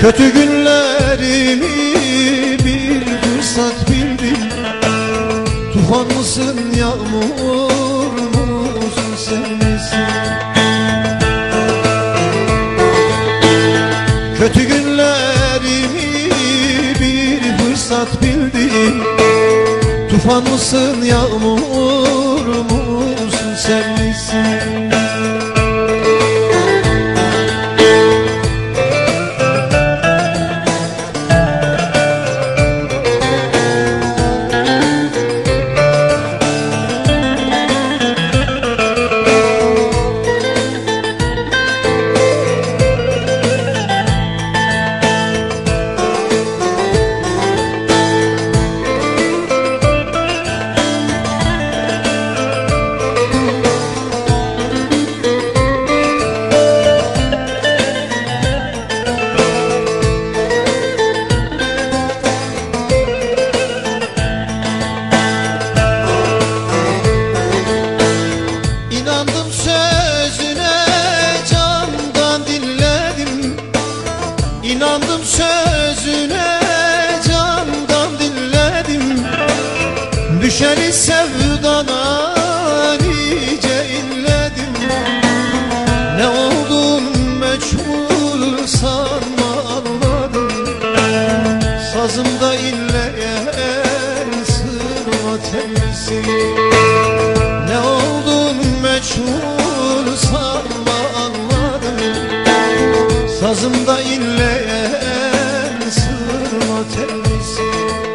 Kötü günlerimi bir fırsat bildim. Tufan mısın, yağmur musun, sen misin? Kötü günlerimi bir fırsat bildim. Tufan mısın, yağmur musun, sen misin? İnandım sözüne, candan dinledim. Düşeni sevdana nice inledim. Ne oldun meçhul sanma, anladım. Sazımda inleyen sırma temizsin. Ne oldun meçhul sanma, anladım. Sazımda inleyen sırma tellisin.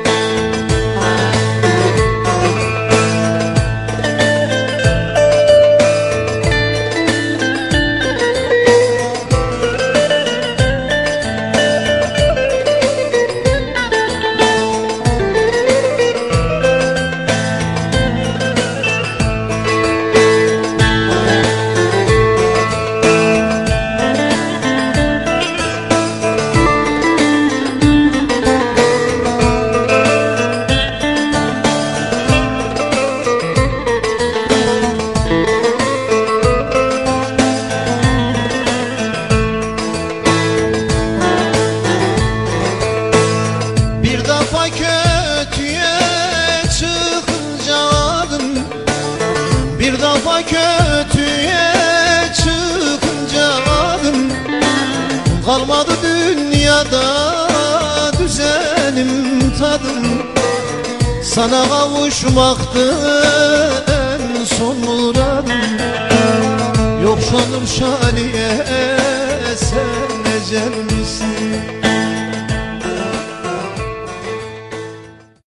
Kötüye çıkınca adım, bir defa kötüye çıkınca adım. Kalmadı dünyada düzenim, tadım. Sana kavuşmaktı en son muradım. Yok şanım şaniye, sen ecel misin?